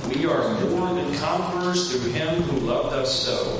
We are more than conquerors through him who loved us so.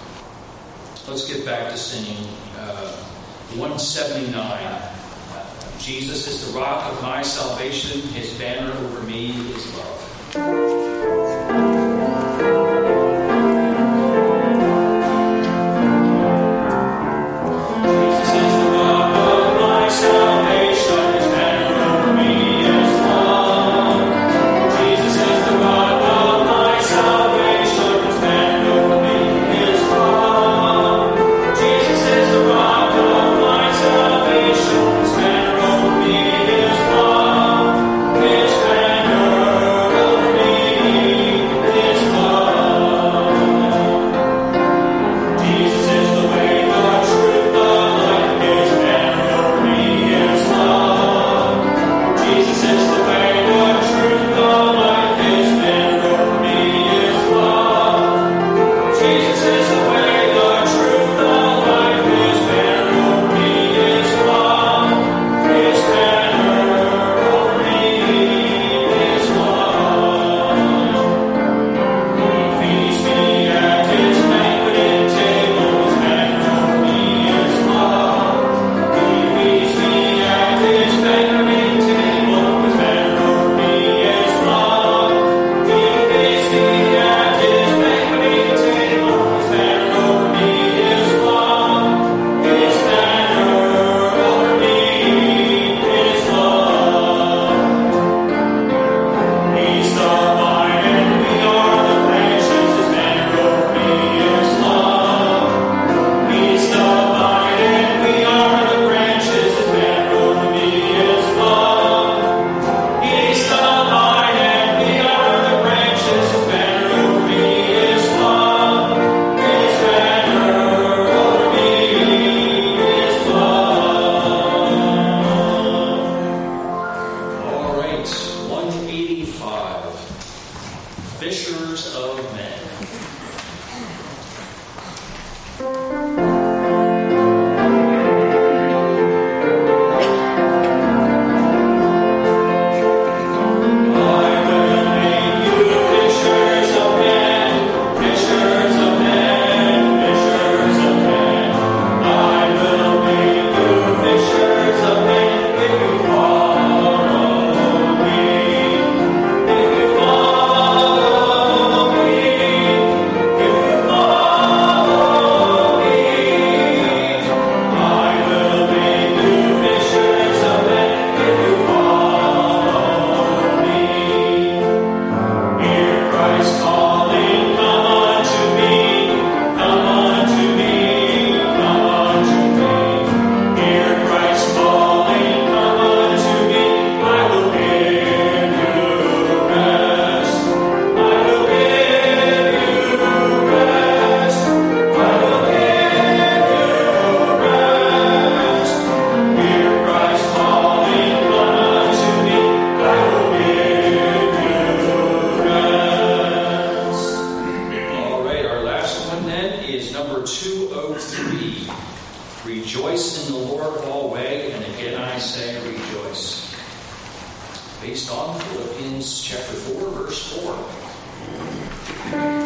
Let's get back to singing 179. Jesus is the rock of my salvation. His banner over me is love. Rejoice in the Lord always, and again I say rejoice. Based on Philippians chapter 4, verse 4.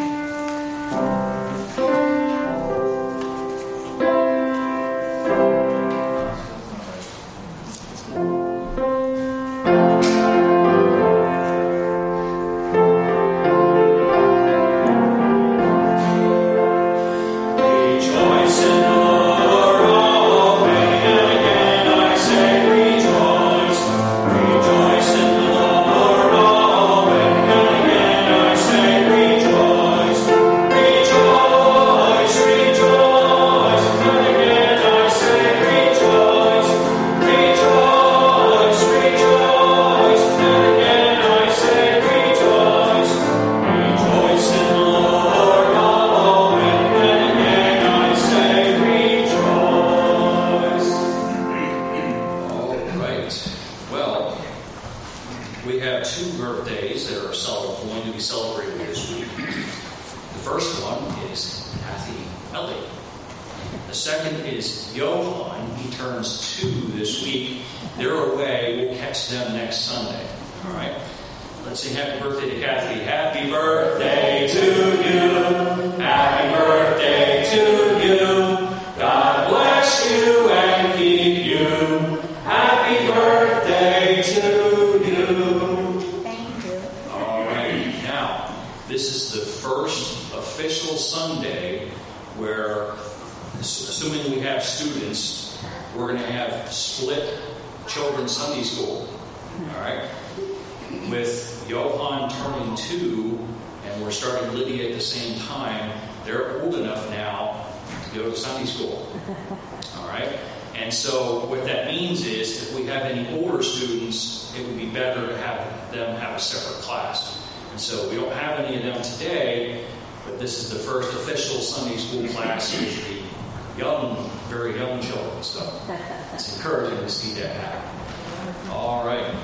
Happy Happy birthday to you. Thank you. All right. Now, this is the first official Sunday where, assuming we have students, we're going to have split children's Sunday school. All right. With Johan turning 2, and we're starting Lydia at the same time, they're old enough now to go to Sunday school. All right? And so what that means is if we have any older students, it would be better to have them have a separate class. And so we don't have any of them today, but this is the first official Sunday school class with the young, very young children. So it's encouraging to see that happen. All right.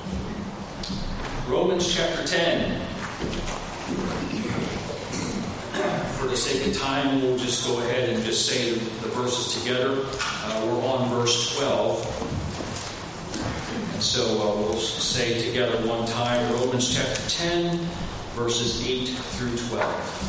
Romans chapter 10. For the sake of time, we'll just go ahead and just say the verses together. We're on verse 12. And so we'll say together one time, Romans chapter 10, verses 8 through 12.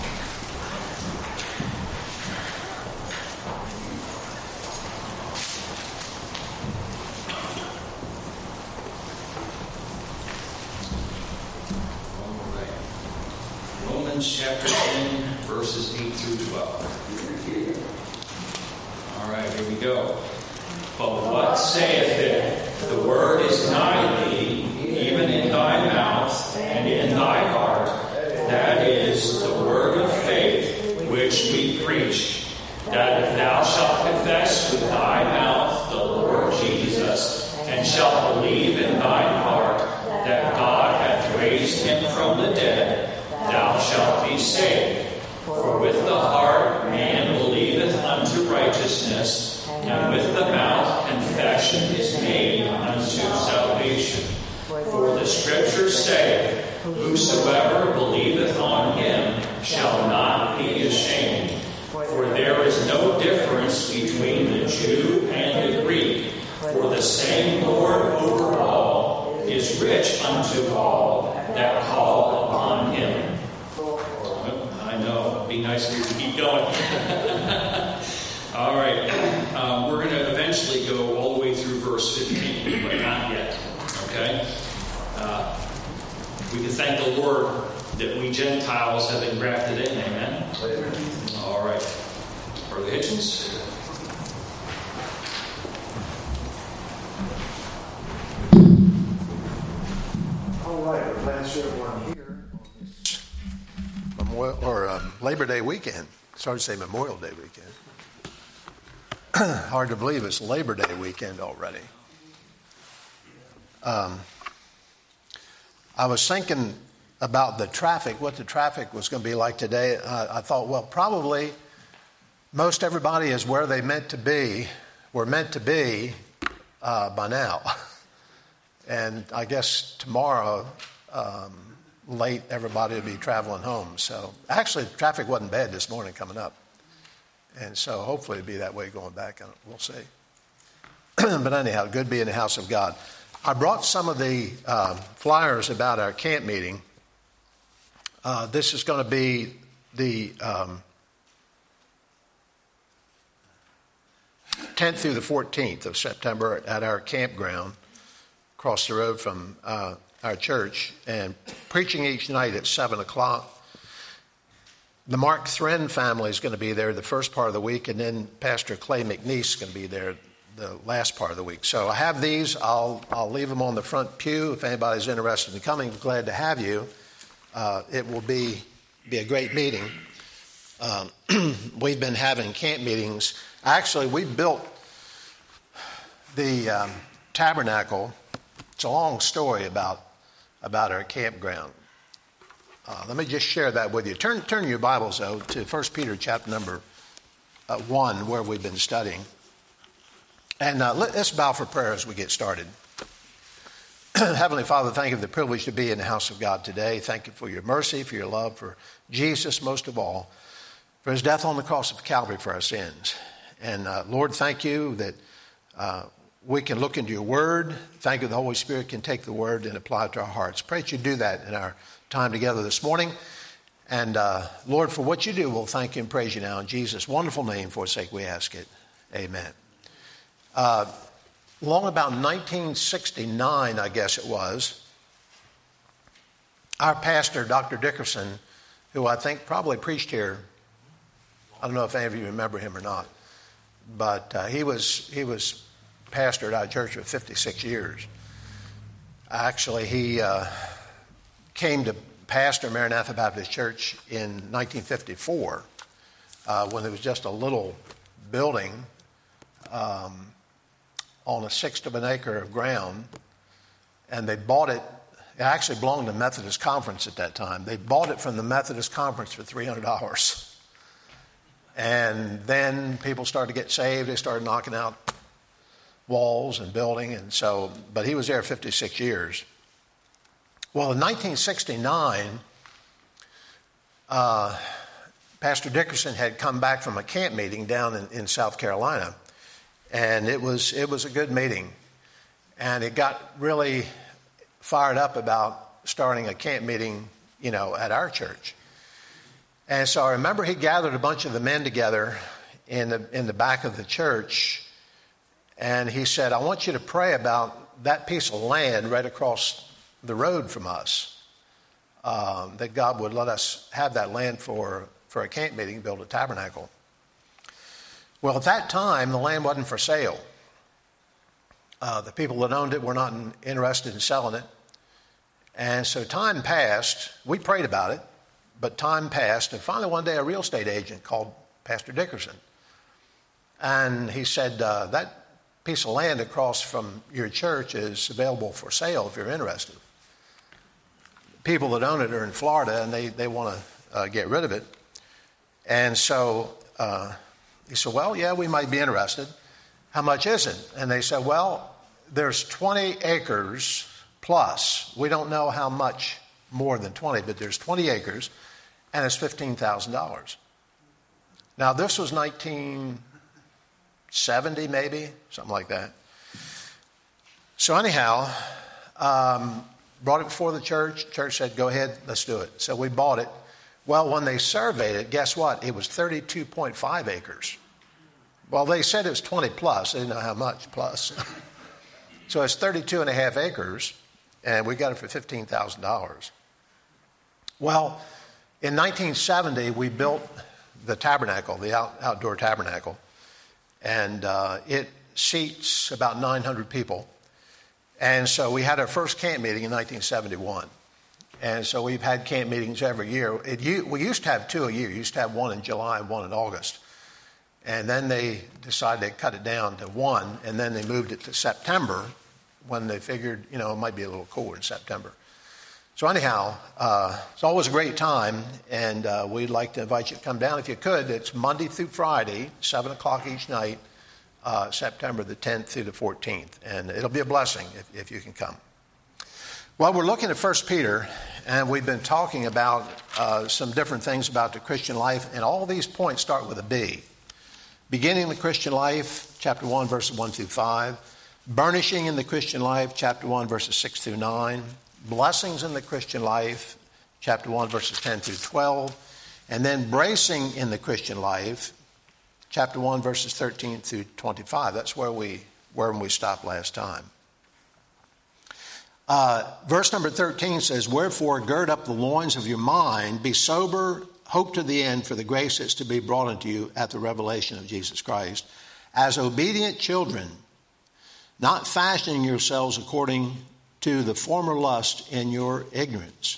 Chapter 10, verses 8 through 12. All right, here we go. But what saith it? The word is nigh thee, even in thy mouth and in thy heart. That is the word of faith which we preach. That if thou shalt confess with thy mouth the Lord Jesus, and shalt believe in thine heart that God hath raised him from the dead, thou shalt be saved. For with the heart man believeth unto righteousness, and with the mouth confession is made unto salvation. For the Scriptures say, whosoever believeth on him shall not be ashamed. For there is no difference between the Jew and the Greek, for the same Lord over all is rich unto all that call upon him. I know. It'd be nice for you to keep going. All right. We're going to eventually go all the way through verse 15, but not yet. Okay? We can thank the Lord that we Gentiles have been grafted in. Amen? All right. Brother Hitchens? All right. We're glad to see everyone here. Labor Day weekend. Sorry to say Memorial Day weekend. Hard to believe it's Labor Day weekend already. I was thinking about the traffic, what the traffic was going to be like today. I thought, well, probably most everybody is where they were meant to be by now. And I guess tomorrow, late, everybody will be traveling home. So actually, traffic wasn't bad this morning coming up. And so hopefully it'll be that way going back. We'll see. But anyhow, good to be in the house of God. I brought some of the flyers about our camp meeting. This is going to be the 10th through the 14th of September at our campground across the road from our church, and preaching each night at 7 o'clock. The Mark Thren family is going to be there the first part of the week, and then Pastor Clay McNeese is going to be there the last part of the week. So I have these. I'll leave them on the front pew. If anybody's interested in coming, I'm glad to have you. It will be a great meeting. We've been having camp meetings. Actually, we built the tabernacle. It's a long story about our campground. Let me just share that with you. Turn your Bibles, though, to 1 Peter chapter number 1, where we've been studying. And let's bow for prayer as we get started. Heavenly Father, thank you for the privilege to be in the house of God today. Thank you for your mercy, for your love, for Jesus most of all, for his death on the cross of Calvary for our sins. And Lord, thank you that we can look into your word. Thank you the Holy Spirit can take the word and apply it to our hearts. Pray that you do that in our time together this morning. And Lord, for what you do, we'll thank you and praise you now in Jesus' wonderful name. For his sake we ask it. Amen. Along about 1969, I guess it was, our pastor, Dr. Dickerson, who I think probably preached here, I don't know if any of you remember him or not, but he was pastor at our church for 56 years. Actually, he came to pastor Maranatha Baptist Church in 1954 when it was just a little building on a sixth of an acre of ground, and they bought it. It actually belonged to the Methodist Conference at that time. They bought it from the Methodist Conference for $300. And then people started to get saved. They started knocking out walls and building, and so, but he was there 56 years. Well, in 1969, Pastor Dickerson had come back from a camp meeting down in South Carolina, and it was a good meeting, and it got really fired up about starting a camp meeting, at our church. And so I remember he gathered a bunch of the men together in the back of the church, and he said, "I want you to pray about that piece of land right across the road from us, that God would let us have that land for a camp meeting, build a tabernacle." Well, at that time, the land wasn't for sale. The people that owned it were not interested in selling it. And so time passed. We prayed about it, but time passed. And finally, one day, a real estate agent called Pastor Dickerson. And he said, "That piece of land across from your church is available for sale if you're interested. People that own it are in Florida, and they want to get rid of it." And so he said, "Well, yeah, we might be interested. How much is it?" And they said, "Well, there's 20 acres plus. We don't know how much more than 20, but there's 20 acres, and it's $15,000. Now, this was 1970, maybe, something like that. So anyhow, brought it before the church. Church said, "Go ahead, let's do it." So we bought it. Well, when they surveyed it, guess what? It was 32.5 acres. Well, they said it was 20 plus. They didn't know how much plus. So it's 32 and a half acres, and we got it for $15,000. Well, in 1970, we built the tabernacle, the outdoor tabernacle, and it seats about 900 people. And so we had our first camp meeting in 1971. And so we've had camp meetings every year. We used to have 2 a year. We used to have one in July and one in August. And then they decided to cut it down to 1, and then they moved it to September when they figured, it might be a little cooler in September. So anyhow, it's always a great time, and we'd like to invite you to come down if you could. It's Monday through Friday, 7 o'clock each night, September the 10th through the 14th. And it'll be a blessing if you can come. Well, we're looking at 1 Peter, and we've been talking about some different things about the Christian life, and all these points start with a B. Beginning the Christian life, chapter 1, verses 1 through 5. Burnishing in the Christian life, chapter 1, verses 6 through 9. Blessings in the Christian life, chapter 1, verses 10 through 12. And then bracing in the Christian life, chapter 1, verses 13 through 25. That's where we stopped last time. Verse number 13 says, "Wherefore gird up the loins of your mind, be sober, hope to the end for the grace that's to be brought unto you at the revelation of Jesus Christ, as obedient children, not fashioning yourselves according to the former lust in your ignorance."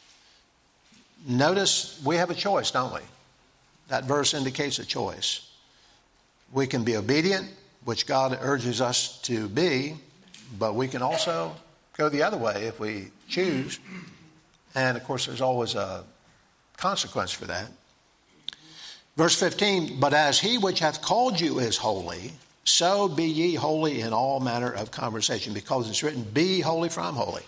Notice we have a choice, don't we? That verse indicates a choice. We can be obedient, which God urges us to be, but we can also go the other way if we choose. And of course, there's always a consequence for that. Verse 15, "But as he which hath called you is holy, so be ye holy in all manner of conversation," because it's written, "Be holy, for I'm holy."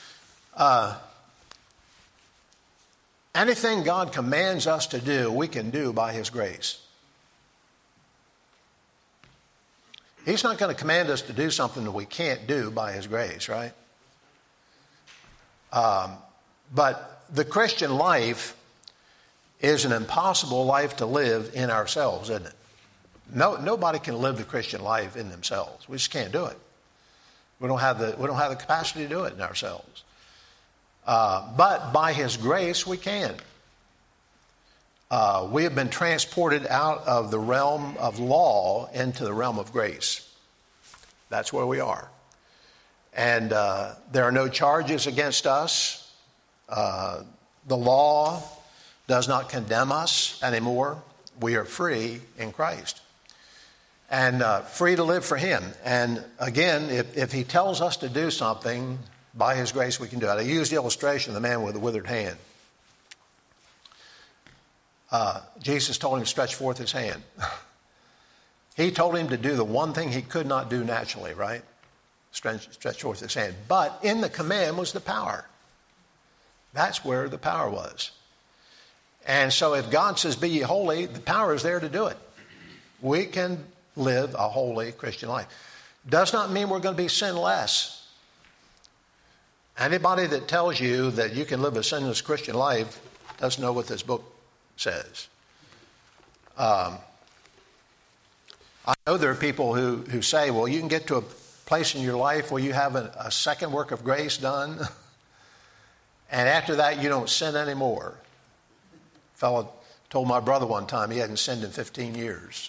Anything God commands us to do, we can do by his grace. He's not going to command us to do something that we can't do by his grace, right? But the Christian life is an impossible life to live in ourselves, isn't it? Nobody can live the Christian life in themselves. We just can't do it. We don't have the capacity to do it in ourselves. But by His grace, we can. We have been transported out of the realm of law into the realm of grace. That's where we are. And there are no charges against us. The law does not condemn us anymore. We are free in Christ. And free to live for Him. And again, if He tells us to do something, by His grace we can do it. I used the illustration of the man with the withered hand. Jesus told him to stretch forth His hand. He told him to do the one thing he could not do naturally, right? Stretch forth His hand. But in the command was the power. That's where the power was. And so if God says, be ye holy, the power is there to do it. We can live a holy Christian life. Does not mean we're going to be sinless. Anybody that tells you that you can live a sinless Christian life doesn't know what this book says. I know there are people who say, well, you can get to a place in your life where you have a second work of grace done, and after that you don't sin anymore. A fellow told my brother one time he hadn't sinned in 15 years.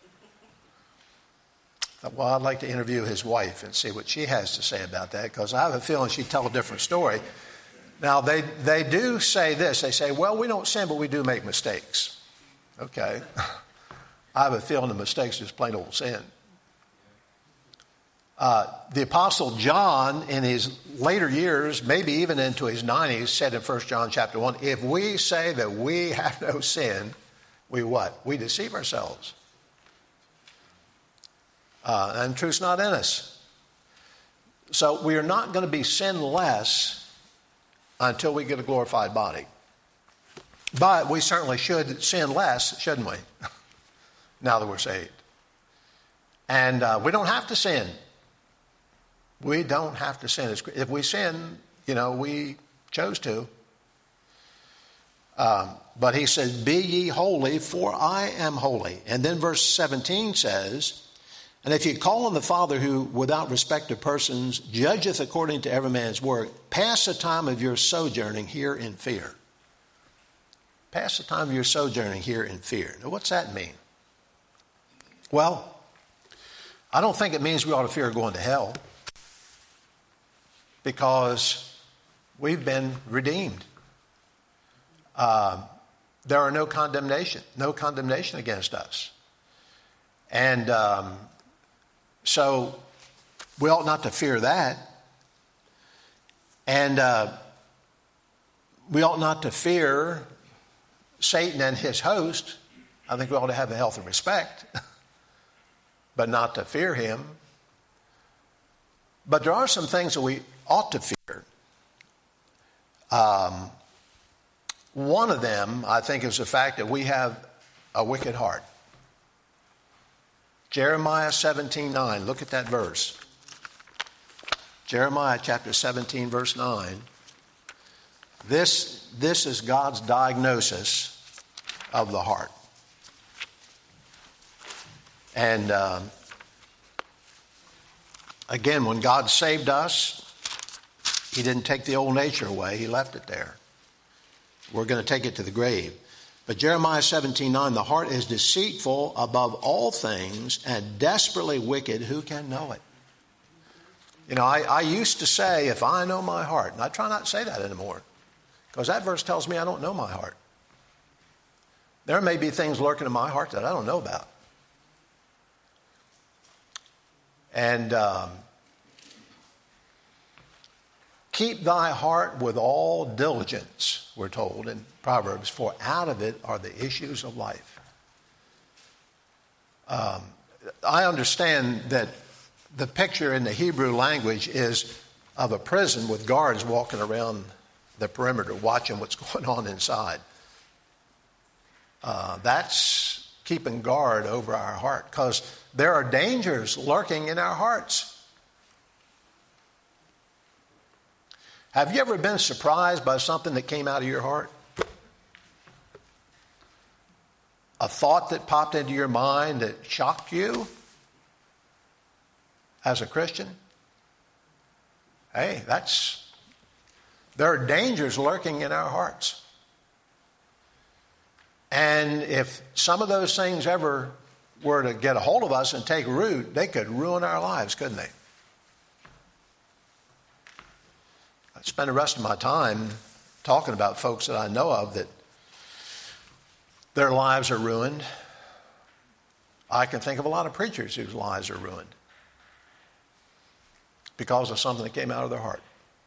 I thought, well, I'd like to interview his wife and see what she has to say about that, because I have a feeling she'd tell a different story. Now, they do say this. They say, well, we don't sin, but we do make mistakes. Okay. I have a feeling the mistakes is plain old sin. The Apostle John, in his later years, maybe even into his 90s, said in 1 John chapter 1, if we say that we have no sin, we what? We deceive ourselves. And truth's not in us. So we are not going to be sinless until we get a glorified body. But we certainly should sin less, shouldn't we? Now that we're saved. And we don't have to sin. We don't have to sin. If we sin, we chose to. But he said, be ye holy, for I am holy. And then verse 17 says, and if ye call on the Father who, without respect of persons, judgeth according to every man's work, pass the time of your sojourning here in fear. Pass the time of your sojourning here in fear. Now, what's that mean? Well, I don't think it means we ought to fear going to hell, because we've been redeemed. There are no condemnation against us. And so we ought not to fear that. And we ought not to fear Satan and his host. I think we ought to have a healthy respect, but not to fear him. But there are some things that we ought to fear. One of them, I think, is the fact that we have a wicked heart. Jeremiah 17:9. Look at that verse. Jeremiah chapter 17, verse 9. This is God's diagnosis of the heart. And again, when God saved us, He didn't take the old nature away. He left it there. We're going to take it to the grave. But Jeremiah 17:9, the heart is deceitful above all things and desperately wicked. Who can know it? I used to say, if I know my heart, and I try not to say that anymore, because that verse tells me I don't know my heart. There may be things lurking in my heart that I don't know about. And keep thy heart with all diligence, we're told in Proverbs, for out of it are the issues of life. I understand that the picture in the Hebrew language is of a prison with guards walking around the perimeter watching what's going on inside. That's keeping guard over our heart, because there are dangers lurking in our hearts. Have you ever been surprised by something that came out of your heart? A thought that popped into your mind that shocked you as a Christian? Hey, there are dangers lurking in our hearts. And if some of those things ever were to get a hold of us and take root, they could ruin our lives, couldn't they? I spend the rest of my time talking about folks that I know of that their lives are ruined. I can think of a lot of preachers whose lives are ruined because of something that came out of their heart.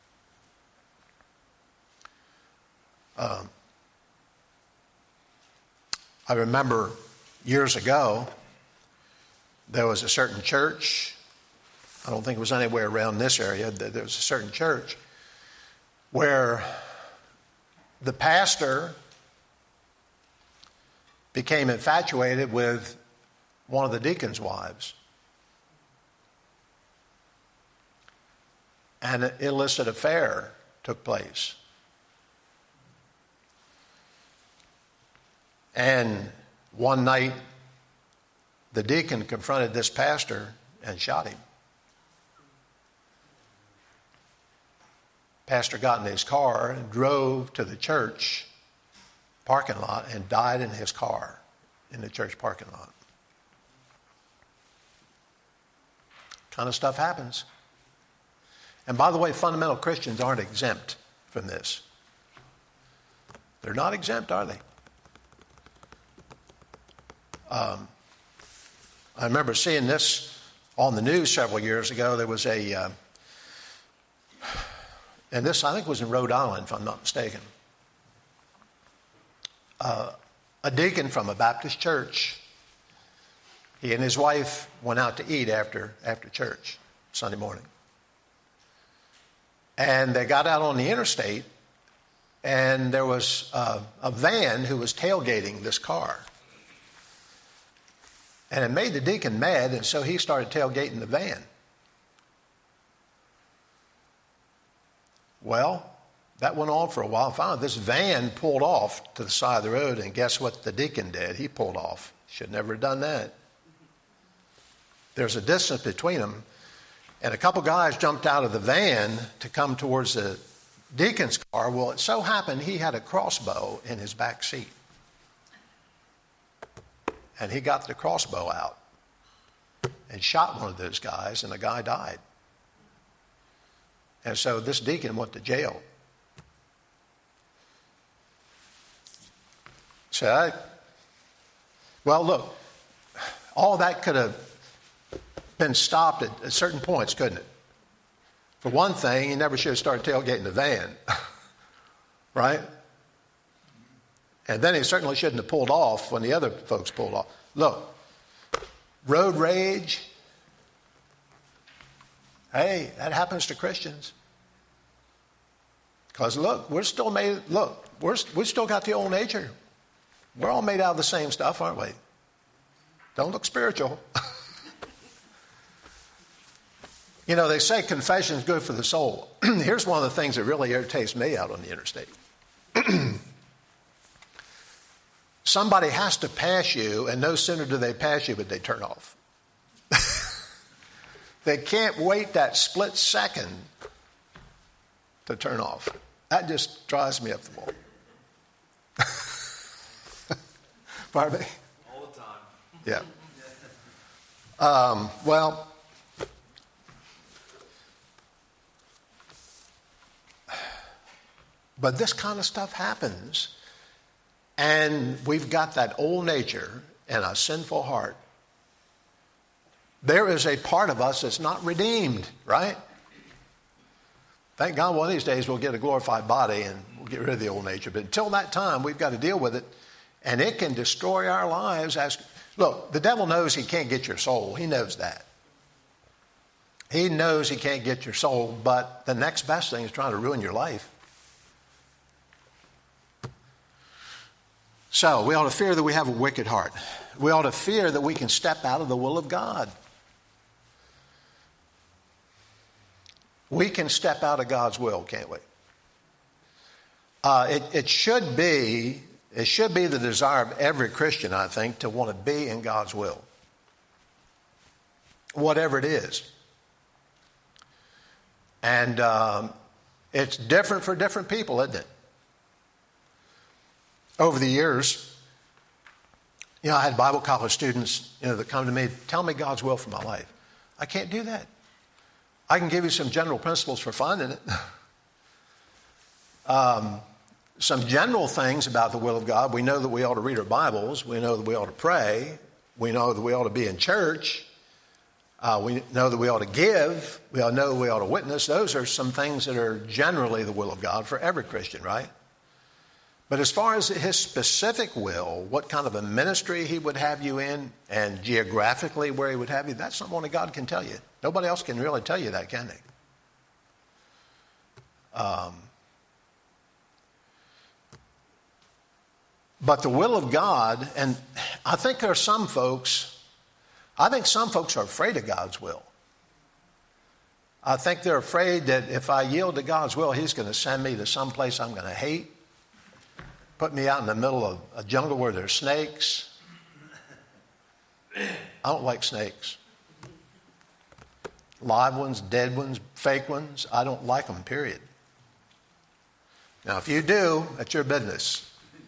I remember years ago, there was a certain church. I don't think it was anywhere around this area. There was a certain church where the pastor became infatuated with one of the deacons' wives. And an illicit affair took place. And one night, the deacon confronted this pastor and shot him. Pastor got in his car and drove to the church parking lot and died in his car in the church parking lot. Kind of stuff happens. And by the way, fundamental Christians aren't exempt from this. They're not exempt, are they? I remember seeing this on the news several years ago. There was and this I think was in Rhode Island, if I'm not mistaken. A deacon from a Baptist church, he and his wife went out to eat after church Sunday morning. And they got out on the interstate, and there was a van who was tailgating this car. And it made the deacon mad, and so he started tailgating the van. Well, that went on for a while. Finally, this van pulled off to the side of the road, and guess what the deacon did? He pulled off. Should never have done that. There's a distance between them, and a couple guys jumped out of the van to come towards the deacon's car. Well, it so happened he had a crossbow in his back seat. And he got the crossbow out and shot one of those guys, and the guy died. And so this deacon went to jail. So, well, look, all that could have been stopped at certain points, couldn't it? For one thing, he never should have started tailgating the van, right? And then he certainly shouldn't have pulled off when the other folks pulled off. Look, road rage, hey, that happens to Christians. Because look, we still got the old nature. We're all made out of the same stuff, aren't we? Don't look spiritual. You know, they say confession is good for the soul. Here's one of the things that really irritates me out on the interstate. Somebody has to pass you, and no sooner do they pass you, but they turn off. They can't wait that split second to turn off. That just drives me up the wall. Pardon me? All the time. Yeah. Well, but this kind of stuff happens, and we've got that old nature and a sinful heart. There is a part of us that's not redeemed, right? Thank God one of these days we'll get a glorified body and we'll get rid of the old nature. But until that time, we've got to deal with it, and it can destroy our lives. Look, the devil knows he can't get your soul. He knows that. He knows he can't get your soul, but the next best thing is trying to ruin your life. So we ought to fear that we have a wicked heart. We ought to fear that we can step out of the will of God. We can step out of God's will, can't we? It should be the desire of every Christian, I think, to want to be in God's will. Whatever it is. And it's different for different people, isn't it? Over the years, I had Bible college students, that come to me, tell me God's will for my life. I can't do that. I can give you some general principles for finding it. Some general things about the will of God. We know that we ought to read our Bibles. We know that we ought to pray. We know that we ought to be in church. We know that we ought to give. We all know we ought to witness. Those are some things that are generally the will of God for every Christian, right? But as far as his specific will, what kind of a ministry he would have you in, and geographically where he would have you, that's something only God can tell you. Nobody else can really tell you that, can they? But the will of God, and I think there are some folks are afraid of God's will. I think they're afraid that if I yield to God's will, he's going to send me to some place I'm going to hate, put me out in the middle of a jungle where there's snakes. I don't like snakes. Live ones, dead ones, fake ones, I don't like them, period. Now, if you do, that's your business.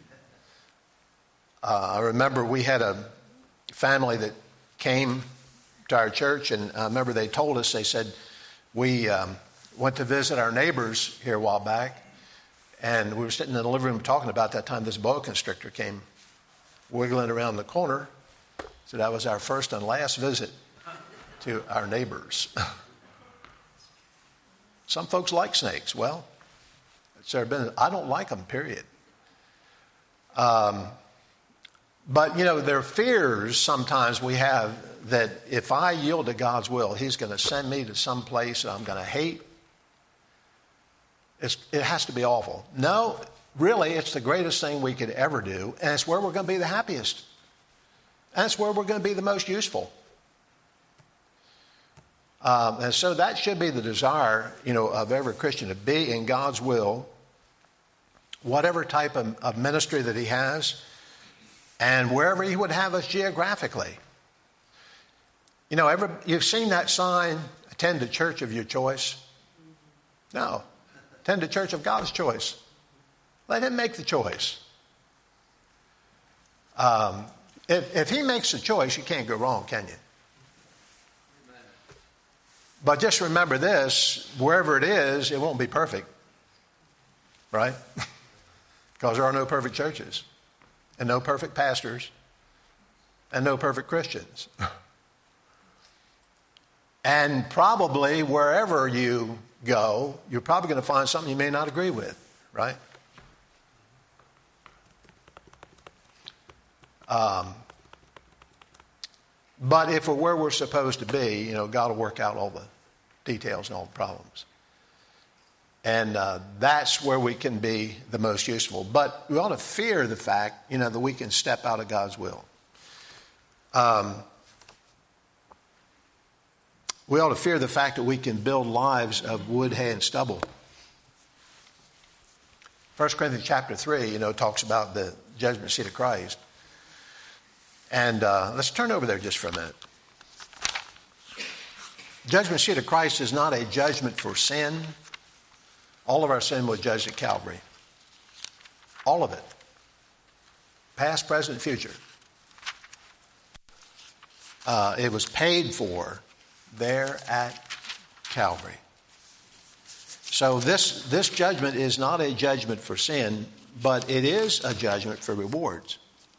I remember we had a family that came to our church, and I remember they told us, they said, we went to visit our neighbors here a while back, and we were sitting in the living room talking about that time this boa constrictor came wiggling around the corner. So that was our first and last visit to our neighbors. Some folks like snakes. Well, it's their business. I don't like them, period. But, there are fears sometimes we have that if I yield to God's will, he's going to send me to some place that I'm going to hate. It has to be awful. No, really, it's the greatest thing we could ever do, and it's where we're going to be the happiest. And it's where we're going to be the most useful. And so that should be the desire, of every Christian, to be in God's will, whatever type of ministry that he has, and wherever he would have us geographically. You've seen that sign, attend the church of your choice? No. Attend the church of God's choice. Let him make the choice. If he makes the choice, you can't go wrong, can you? But just remember this, wherever it is, it won't be perfect. Right? Because there are no perfect churches, and no perfect pastors, and no perfect Christians. And probably wherever you go, you're probably going to find something you may not agree with, right? But if we're where we're supposed to be, God will work out all the details and all the problems. And that's where we can be the most useful. But we ought to fear the fact, that we can step out of God's will. We ought to fear the fact that we can build lives of wood, hay, and stubble. 1 Corinthians chapter 3, talks about the judgment seat of Christ. And let's turn over there just for a minute. Judgment seat of Christ is not a judgment for sin. All of our sin was judged at Calvary. All of it. Past, present, future. It was paid for there at Calvary. So this judgment is not a judgment for sin, but it is a judgment for rewards.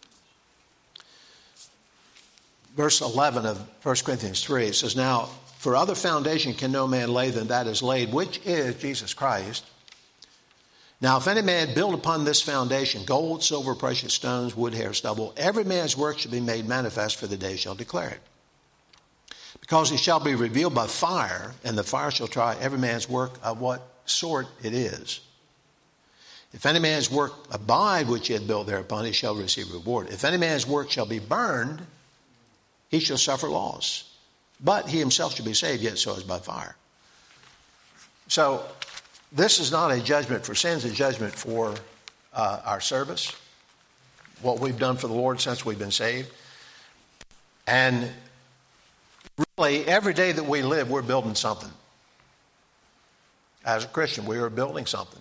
Verse 11 of 1 Corinthians 3, it says, "Now, for other foundation can no man lay than that is laid, which is Jesus Christ. Now, if any man build upon this foundation, gold, silver, precious stones, wood, hair, stubble, every man's work shall be made manifest, for the day shall declare it. Because it shall be revealed by fire, and the fire shall try every man's work of what sort it is. If any man's work abide which he had built thereupon, he shall receive reward. If any man's work shall be burned, he shall suffer loss. But he himself shall be saved, yet so as by fire." So this is not a judgment for sins, it's a judgment for our service, what we've done for the Lord since we've been saved. And really, every day that we live, we're building something. As a Christian, we are building something.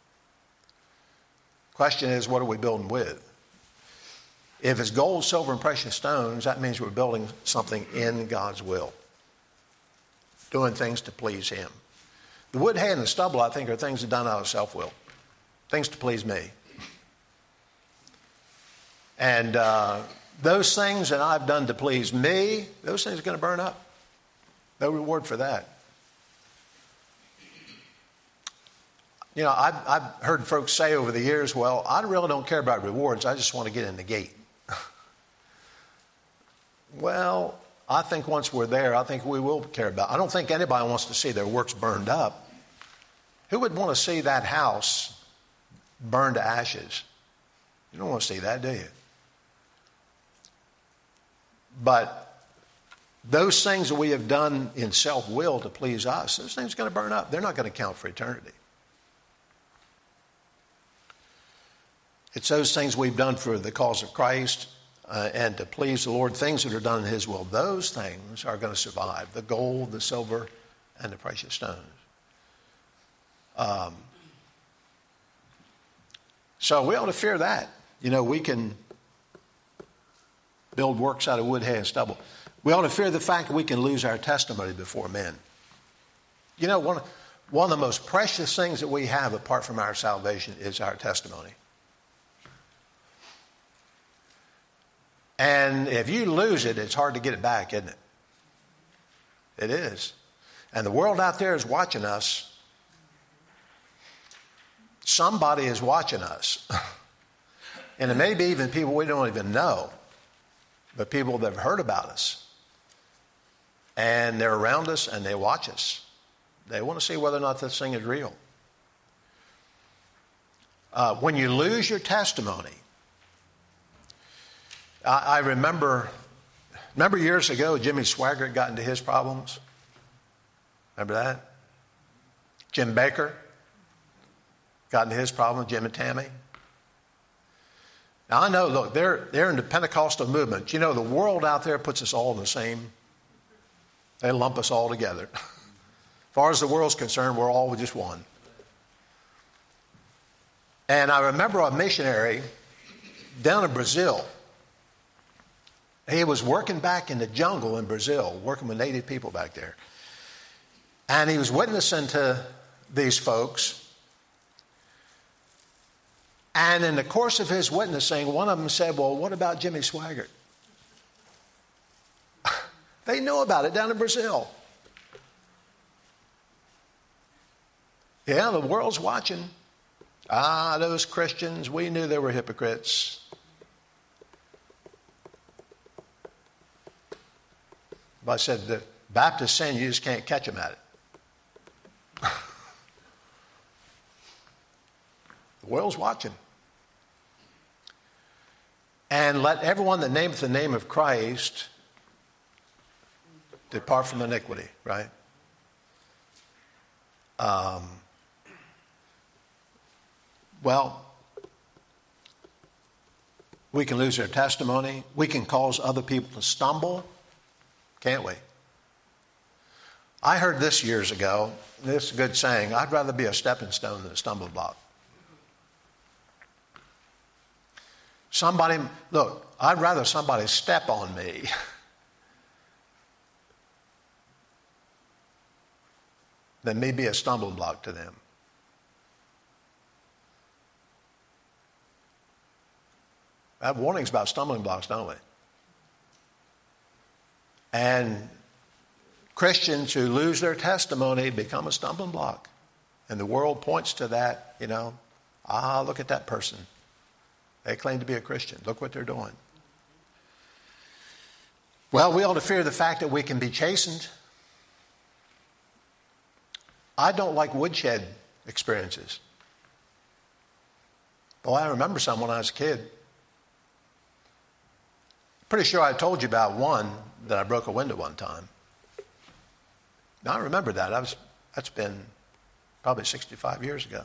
Question is, what are we building with? If it's gold, silver, and precious stones, that means we're building something in God's will. Doing things to please Him. The wood, hay, and the stubble, I think, are things done out of self-will. Things to please me. And those things that I've done to please me, those things are going to burn up. No reward for that. You know, I've heard folks say over the years, well, I really don't care about rewards. I just want to get in the gate. Well, I think once we're there, I think we will care about it. I don't think anybody wants to see their works burned up. Who would want to see that house burned to ashes? You don't want to see that, do you? But those things that we have done in self-will to please us, those things are going to burn up. They're not going to count for eternity. It's those things we've done for the cause of Christ and to please the Lord, things that are done in His will. Those things are going to survive. The gold, the silver, and the precious stones. So we ought to fear that. You know, we can build works out of wood, hay, and stubble. We ought to fear the fact that we can lose our testimony before men. You know, one of the most precious things that we have apart from our salvation is our testimony. And if you lose it, it's hard to get it back, isn't it? It is. And the world out there is watching us. Somebody is watching us. And it may be even people we don't even know, but people that have heard about us. And they're around us and they watch us. They want to see whether or not this thing is real. When you lose your testimony, I remember years ago, Jimmy Swaggart got into his problems. Remember that? Jim Baker got into his problem, Jim and Tammy. Now I know, look, they're in the Pentecostal movement. You know, the world out there puts us all in the same, they lump us all together. As far as the world's concerned, we're all just one. And I remember a missionary down in Brazil. He was working back in the jungle in Brazil, working with native people back there. And he was witnessing to these folks. And in the course of his witnessing, one of them said, well, what about Jimmy Swaggart? They knew about it down in Brazil. Yeah, the world's watching. Those Christians, we knew they were hypocrites. But I said, the Baptist sin, you just can't catch them at it. The world's watching. And let everyone that nameth the name of Christ depart from iniquity, right? Well, we can lose our testimony. We can cause other people to stumble. Can't we? I heard this years ago. This is a good saying. I'd rather be a stepping stone than a stumbling block. I'd rather somebody step on me than me be a stumbling block to them. I have warnings about stumbling blocks, don't we? And Christians who lose their testimony become a stumbling block. And the world points to that, you know. Look at that person. They claim to be a Christian. Look what they're doing. Well, we ought to fear the fact that we can be chastened. I don't like woodshed experiences. Well, I remember some when I was a kid. Pretty sure I told you about one that I broke a window one time. Now, I remember that. That's been probably 65 years ago.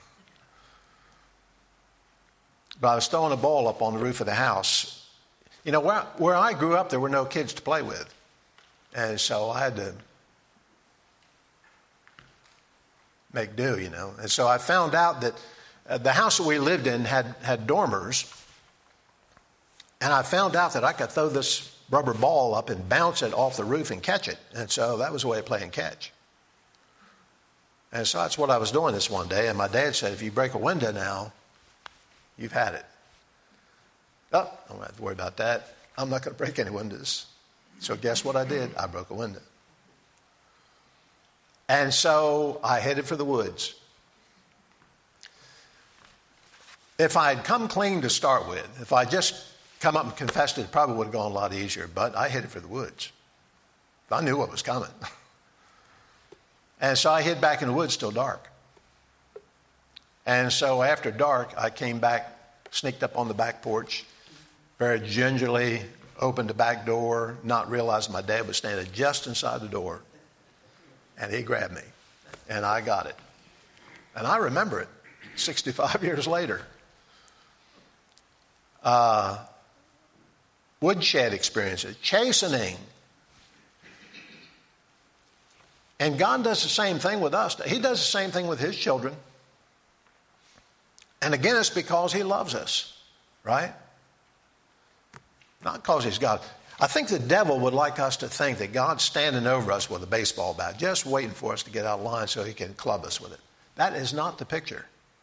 But I was throwing a ball up on the roof of the house. You know, where I grew up, there were no kids to play with. And so I had to make do, you know. And so I found out that the house that we lived in had dormers, and I found out that I could throw this rubber ball up and bounce it off the roof and catch it. And so that was a way of playing catch. And so that's what I was doing this one day. And my dad said, if you break a window now, you've had it. Oh, I don't have to worry about that. I'm not going to break any windows. So guess what I did? I broke a window. And so I headed for the woods. If I had come clean to start with, if I just come up and confessed it probably would have gone a lot easier, but I headed for the woods. I knew what was coming. And so I hid back in the woods till dark. And so after dark, I came back, sneaked up on the back porch, very gingerly opened the back door, not realizing my dad was standing just inside the door. And he grabbed me, and I got it. And I remember it 65 years later. Woodshed experiences, chastening. And God does the same thing with us. He does the same thing with his children. And again, it's because he loves us, right? Not because he's God. I think the devil would like us to think that God's standing over us with a baseball bat, just waiting for us to get out of line so he can club us with it. That is not the picture.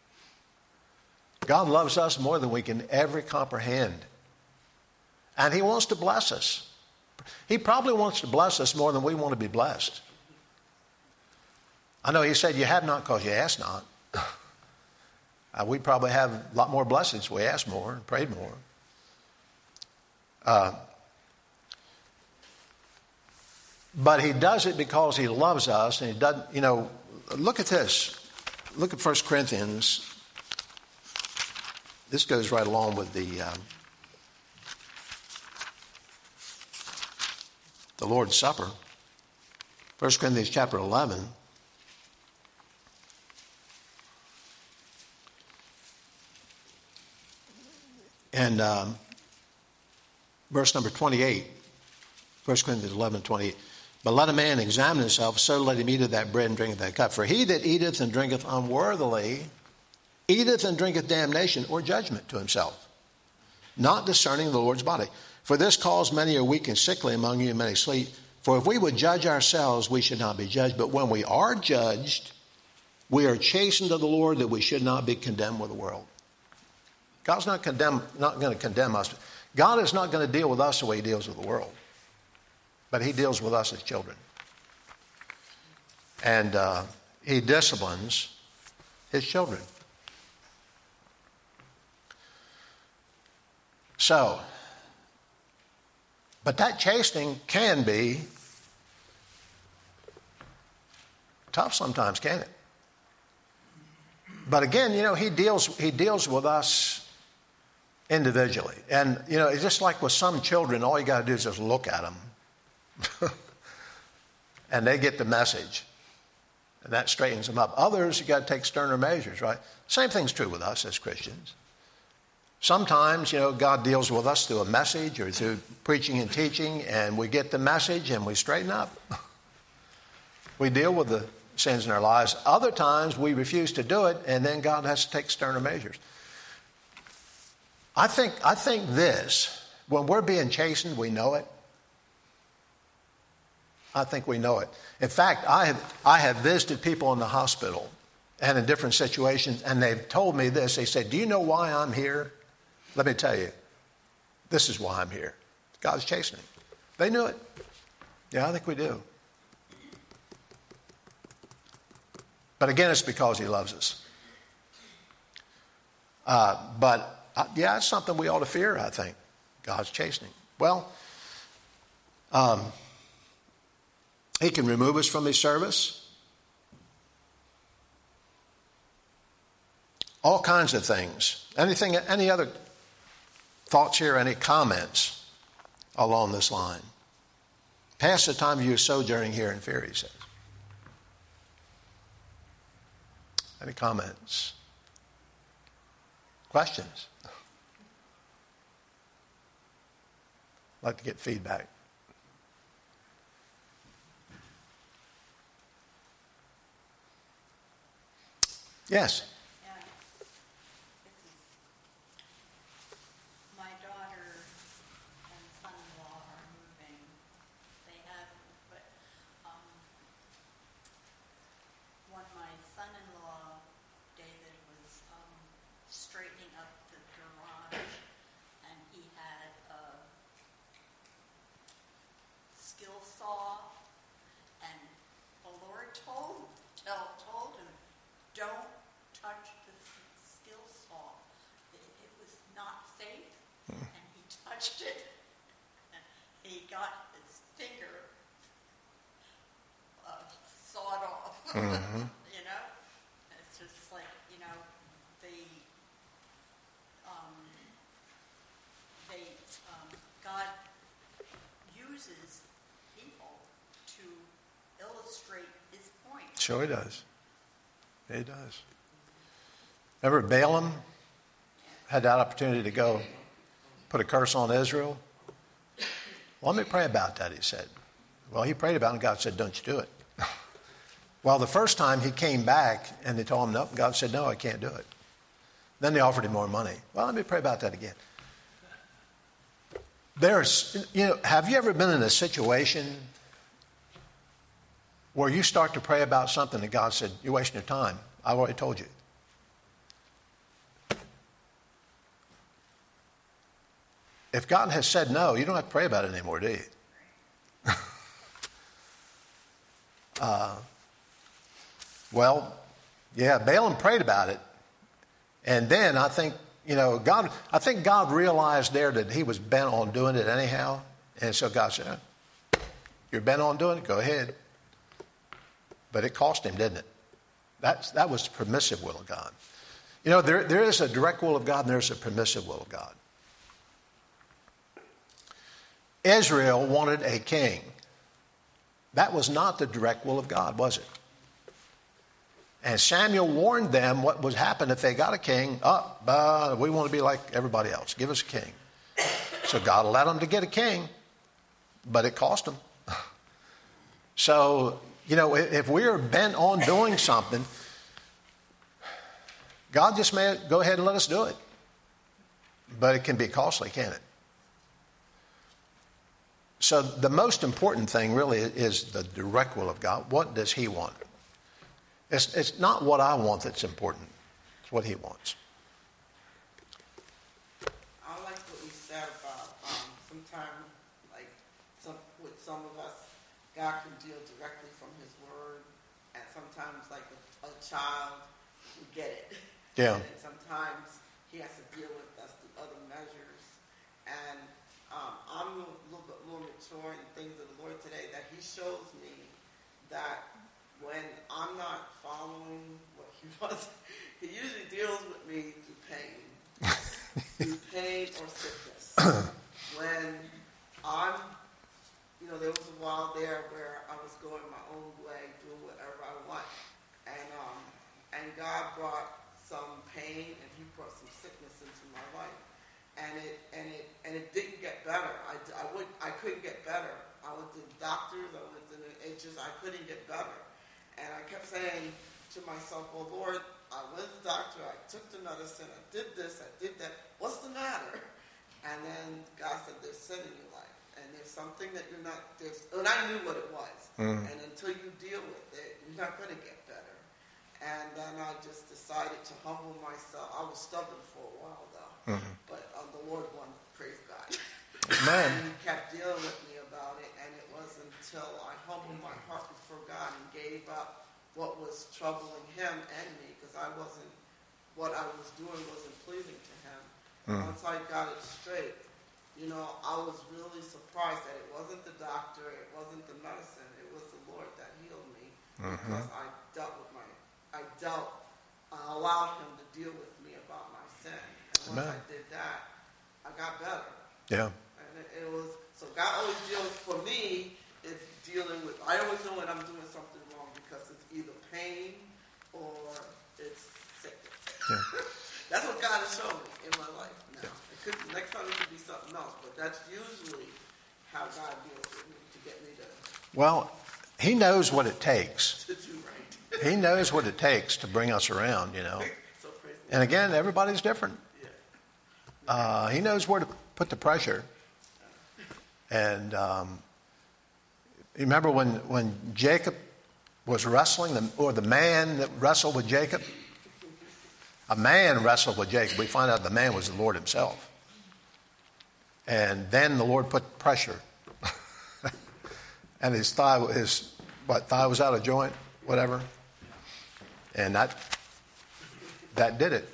God loves us more than we can ever comprehend. And he wants to bless us. He probably wants to bless us more than we want to be blessed. I know he said you have not because you ask not. We probably have a lot more blessings if we ask more and prayed more. But he does it because he loves us, and he doesn't, you know, look at this. Look at 1 Corinthians. This goes right along with the Lord's Supper. 1 Corinthians chapter 11. And verse number 28. 1 Corinthians 11:28. But let a man examine himself, so let him eat of that bread and drink of that cup. For he that eateth and drinketh unworthily eateth and drinketh damnation or judgment to himself, not discerning the Lord's body. For this cause many are weak and sickly among you, and many sleep. For if we would judge ourselves, we should not be judged. But when we are judged, we are chastened of the Lord, that we should not be condemned with the world. God's not going to condemn us. God is not going to deal with us the way he deals with the world. But he deals with us as children. And he disciplines his children. So, but that chastening can be tough sometimes, can it? But again, you know, he deals with us individually. And, you know, it's just like with some children, all you got to do is just look at them. And they get the message. And that straightens them up. Others, you got to take sterner measures, right? Same thing's true with us as Christians. Sometimes, you know, God deals with us through a message or through preaching and teaching, and we get the message and we straighten up. We deal with the sins in our lives. Other times we refuse to do it, and then God has to take sterner measures. I think this, when we're being chastened, we know it. I think we know it. In fact, I have visited people in the hospital and in different situations, and they've told me this. They said, do you know why I'm here? Let me tell you. This is why I'm here. God's chastening. They knew it. Yeah, I think we do. But again, it's because he loves us. Yeah, it's something we ought to fear, I think. God's chastening. Well, he can remove us from his service. All kinds of things. Any other thoughts here, any comments along this line? Pass the time of your sojourning here in fear, he says. Any comments? Questions? I'd like to get feedback. Yes. Yeah. My daughter and son-in-law are moving. They have, but when my son-in-law, David, was straightening up the garage, and he had a skill saw, and the Lord told him, don't touch the skill saw. It was not safe, and he touched it, and he got his finger sawed off. Mm-hmm. It's just like, God uses people to illustrate his point. Sure he does. He does. Remember Balaam had that opportunity to go put a curse on Israel? Well, let me pray about that, he said. Well, he prayed about it, and God said, don't you do it. Well, the first time he came back, and they told him, no, God said, no, I can't do it. Then they offered him more money. Well, let me pray about that again. Have you ever been in a situation where you start to pray about something and God said, you're wasting your time. I've already told you. If God has said no, you don't have to pray about it anymore, do you? Balaam prayed about it. And then I think God realized there that he was bent on doing it anyhow. And so God said, you're bent on doing it, go ahead. But it cost him, didn't it? That was the permissive will of God. There is a direct will of God and there's a permissive will of God. Israel wanted a king. That was not the direct will of God, was it? And Samuel warned them what would happen if they got a king. We want to be like everybody else. Give us a king. So God allowed them to get a king, but it cost them. So, if we're bent on doing something, God just may go ahead and let us do it. But it can be costly, can't it? So the most important thing really is the direct will of God. What does he want? It's not what I want that's important. It's what he wants. I like what you said about sometimes, with some of us, God can deal directly from his word. And sometimes, like a child, we get it. Yeah. And sometimes he has to deal with us through other measures. And I'm a little bit more mature in things of the Lord today, that he shows me that when I'm not following what he wants, he usually deals with me through pain. Through pain or sickness. When there was a while there where I was going my own way, doing whatever I want. And God brought some pain and he brought some sickness into my life. And it didn't get better. I couldn't get better. I went to the doctors, I couldn't get better. And I kept saying to myself, well, Lord, I went to the doctor, I took the medicine, I did this, I did that. What's the matter? And then God said, there's sin in your life. And there's something that you're not, and I knew what it was. Mm-hmm. And until you deal with it, you're not going to get better. And then I just decided to humble myself. I was stubborn for a while, though. Mm-hmm. But the Lord won, praise God. Man. And he kept dealing with me about it. And it wasn't until I humbled my heart before God and gave up what was troubling him and me, because what I was doing wasn't pleasing to him. Mm-hmm. Once I got it straight, I was really surprised that it wasn't the doctor, it wasn't the medicine, it was the Lord that healed me. Mm-hmm. Because I allowed him to deal with me about my sin. And once I did that, I got better. Yeah. And it was, so God always deals, for me, it's dealing with, I always know when I'm doing something wrong because it's either pain or it's sickness. Yeah. That's what God has shown me in my life now. Yeah. Next time it could be something else, but that's usually how God deals with me to get me to. Well, he knows what it takes. To do right. He knows what it takes to bring us around, you know. So praise the And again, everybody's different. He knows where to put the pressure. And you remember when Jacob was wrestling, or the man that wrestled with Jacob? A man wrestled with Jacob. We find out the man was the Lord himself. And then the Lord put pressure. And his thigh was out of joint, whatever. And that did it.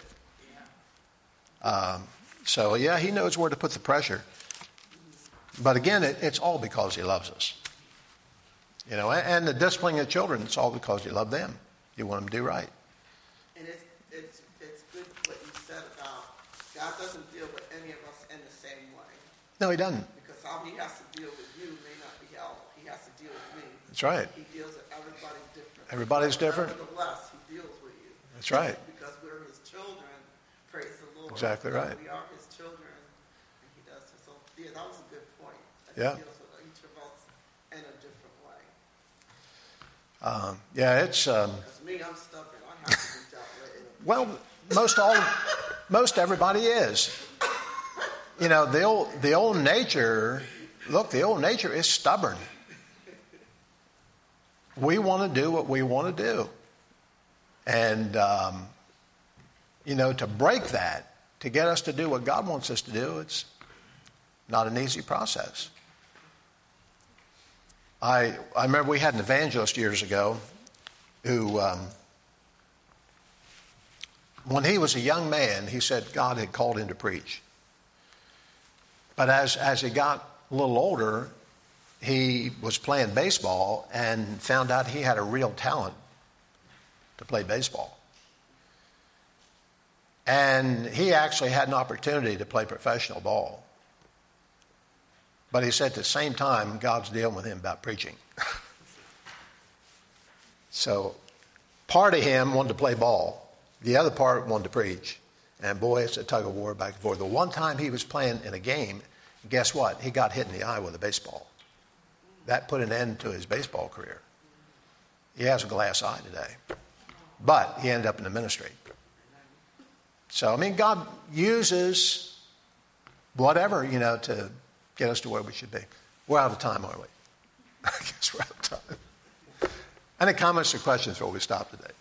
So, yeah, he knows where to put the pressure. But again, it's all because he loves us. You know, and the disciplining of children, it's all because you love them. You want them to do right. And it's good what you said about God doesn't deal with any of us in the same way. No, he doesn't. Because how he has to deal with you may not be how he has to deal with me. That's right. He deals with everybody different. Everybody's different. Nevertheless, he deals with you. That's right. Because we're his children. Praise the Lord. Exactly right. We are his children. And he does this. So, yeah, that was a good point. Yeah. He deals with each of us in a different way. Yeah, it's Because me, I'm stubborn. I have to be dealt with. well, most everybody is. You know, the old nature. Look, the old nature is stubborn. We want to do what we want to do, and you know, to break that, to get us to do what God wants us to do, it's not an easy process. I remember we had an evangelist years ago who, when he was a young man, he said God had called him to preach. But as he got a little older, he was playing baseball and found out he had a real talent to play baseball. And he actually had an opportunity to play professional ball. But he said at the same time, God's dealing with him about preaching. So part of him wanted to play ball. The other part wanted to preach. And boy, it's a tug of war back and forth. The one time he was playing in a game, guess what? He got hit in the eye with a baseball. That put an end to his baseball career. He has a glass eye today. But he ended up in the ministry. So, I mean, God uses whatever, you know, to get us to where we should be. We're out of time, aren't we? I guess we're out of time. Any comments or questions before we stop today?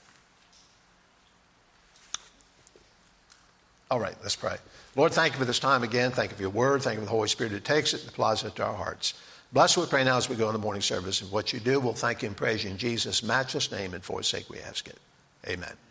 All right, let's pray. Lord, thank you for this time again. Thank you for your word. Thank you for the Holy Spirit who takes it and applies it to our hearts. Bless, we pray now as we go in the morning service. And what you do, we'll thank you and praise you in Jesus' matchless name, and for his sake we ask it. Amen.